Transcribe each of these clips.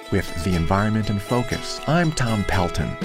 With the environment in focus, I'm Tom Pelton.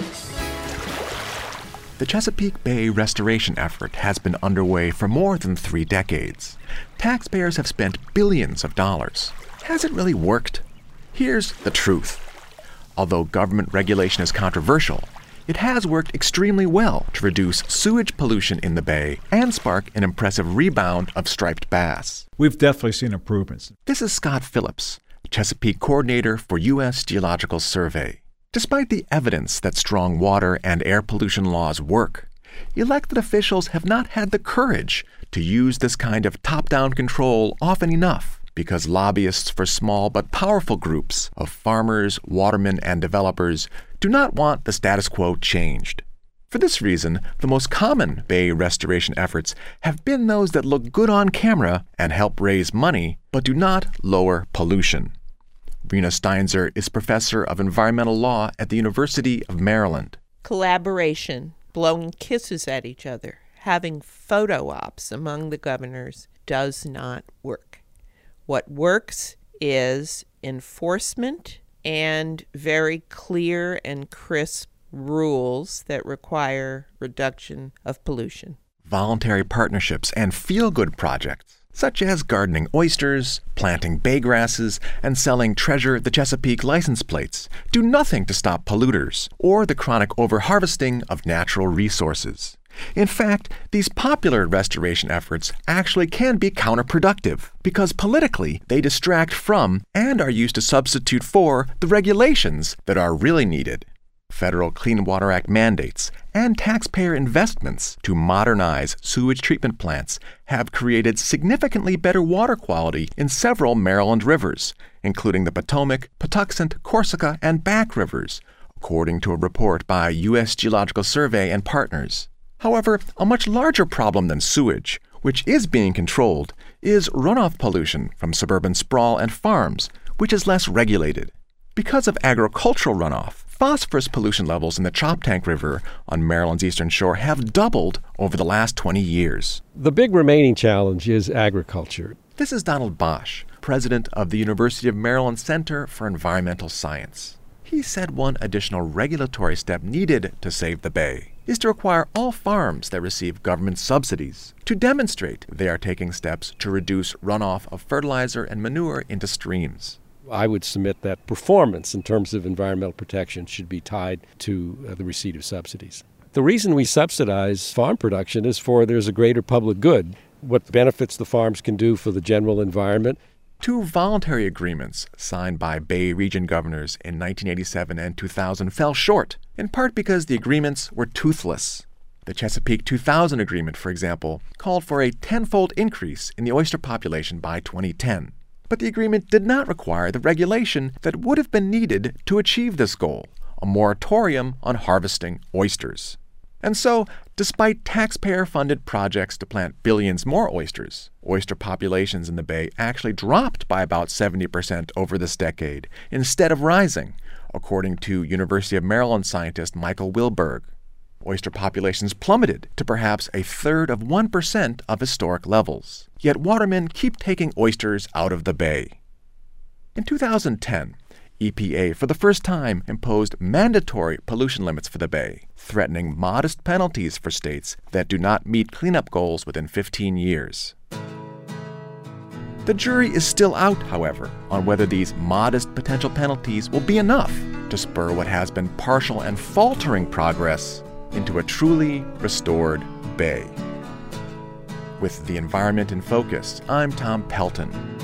The Chesapeake Bay restoration effort has been underway for more than 3 decades. Taxpayers have spent billions of dollars. Has it really worked? Here's the truth. Although government regulation is controversial, it has worked extremely well to reduce sewage pollution in the bay and spark an impressive rebound of striped bass. We've definitely seen improvements. This is Scott Phillips, Chesapeake coordinator for U.S. Geological Survey. Despite the evidence that strong water and air pollution laws work, elected officials have not had the courage to use this kind of top-down control often enough because lobbyists for small but powerful groups of farmers, watermen, and developers do not want the status quo changed. For this reason, the most common bay restoration efforts have been those that look good on camera and help raise money, but do not lower pollution. Rena Steinzer is professor of environmental law at the University of Maryland. Collaboration, blowing kisses at each other, having photo ops among the governors does not work. What works is enforcement and very clear and crisp rules that require reduction of pollution. Voluntary partnerships and feel-good projects, such as gardening oysters, planting bay grasses, and selling Treasure the Chesapeake license plates, do nothing to stop polluters or the chronic overharvesting of natural resources. In fact, these popular restoration efforts actually can be counterproductive because politically they distract from and are used to substitute for the regulations that are really needed. Federal Clean Water Act mandates and taxpayer investments to modernize sewage treatment plants have created significantly better water quality in several Maryland rivers, including the Potomac, Patuxent, Corsica, and Back rivers, according to a report by U.S. Geological Survey and partners. However, a much larger problem than sewage, which is being controlled, is runoff pollution from suburban sprawl and farms, which is less regulated. Because of agricultural runoff, phosphorus pollution levels in the Choptank River on Maryland's eastern shore have doubled over the last 20 years. The big remaining challenge is agriculture. This is Donald Bosch, president of the University of Maryland Center for Environmental Science. He said one additional regulatory step needed to save the bay is to require all farms that receive government subsidies to demonstrate they are taking steps to reduce runoff of fertilizer and manure into streams. I would submit that performance in terms of environmental protection should be tied to the receipt of subsidies. The reason we subsidize farm production is there's a greater public good, what benefits the farms can do for the general environment. 2 voluntary agreements signed by Bay Region governors in 1987 and 2000 fell short, in part because the agreements were toothless. The Chesapeake 2000 agreement, for example, called for a 10-fold increase in the oyster population by 2010. But the agreement did not require the regulation that would have been needed to achieve this goal, a moratorium on harvesting oysters. And so, despite taxpayer-funded projects to plant billions more oysters, oyster populations in the bay actually dropped by about 70% over this decade, instead of rising, according to University of Maryland scientist Michael Wilberg. Oyster populations plummeted to perhaps 1/3 of historic levels. Yet watermen keep taking oysters out of the bay. In 2010, EPA for the first time imposed mandatory pollution limits for the bay, threatening modest penalties for states that do not meet cleanup goals within 15 years. The jury is still out, however, on whether these modest potential penalties will be enough to spur what has been partial and faltering progress into a truly restored bay. With the environment in focus, I'm Tom Pelton.